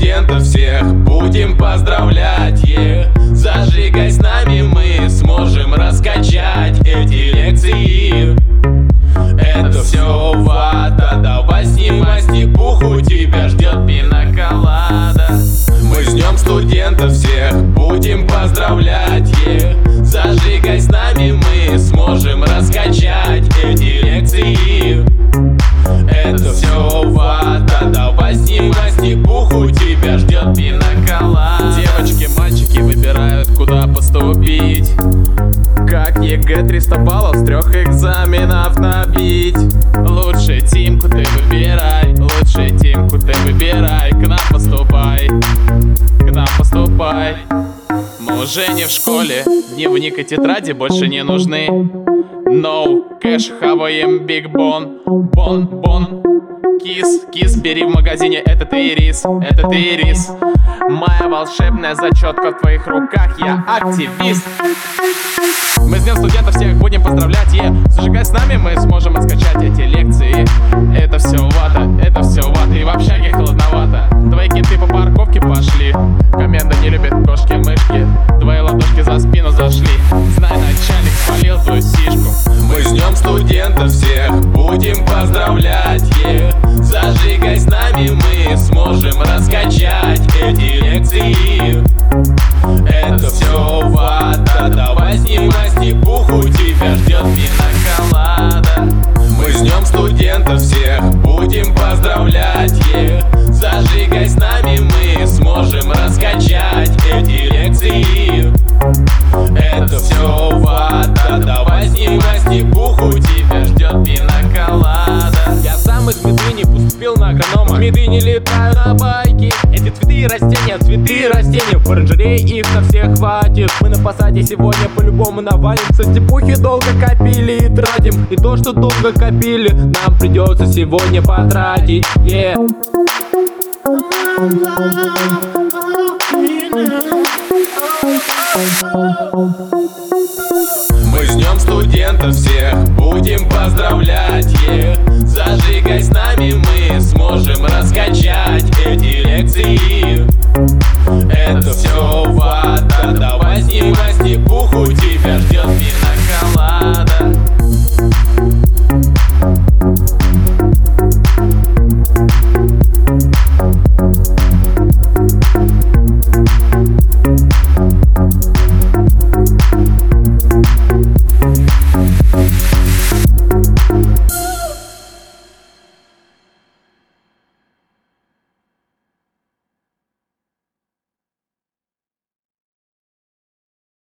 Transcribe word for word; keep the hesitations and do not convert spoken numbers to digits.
студентов всех будем поздравлять, yeah. Зажигай с нами, мы сможем раскачать эти лекции. Это все вата, давай снимай стипуху, тебя ждет пинаколада. Мы с днем студентов всех будем поздравлять, yeah. Зажигай с нами, мы сможем раскачать эти лекции. Это все вата, давай снимай стипуху, тебя ждет пинаколада. Девочки, мальчики выбирают, куда поступить. Как ЕГЭ триста баллов с трех экзаменов набить. Лучше тимку ты выбирай, лучше тимку ты выбирай. К нам поступай, к нам поступай. Мы уже не в школе, дневник и тетради больше не нужны. No, кэш, хаваем биг бон, бон, бон. Кис, кис, бери в магазине, это ты рис, это ты рис. Моя волшебная зачетка в твоих руках, я активист. Мы с днем студентов всех будем поздравлять, е. Зажигай с нами, мы сможем раскачать эти лекции. Это все вата, это все вата, и в общаге холодновато. Твои кенты по парковке пошли, команда не любит кошки-мышки. Твои ладошки за спину зашли, знай, начальник спалил твою сишку. Мы с днем студентов всех будем поздравлять, е. Зажигай с нами, мы сможем раскачать эти лекции. Это все вата, давай снимай стипуху, тебя ждет пинаколада. Мы с днем студентов всех будем поздравлять, е. Зажигай с нами, мы сможем раскачать эти лекции. Это все вата, давай снимай стипуху, тебя ждет пинаколада. Я сам из Медыни поступил на агронома. В Медыни летаю на байке. Эти цветы и растения, цветы и растения. В оранжерее их на всех хватит. Мы на посаде сегодня по-любому навалим. Со степухи долго копили и тратим. И то, что долго копили, нам придется сегодня потратить, yeah. Мы с днем студентов всех будем поздравлять, е. Зажигай с нами, мы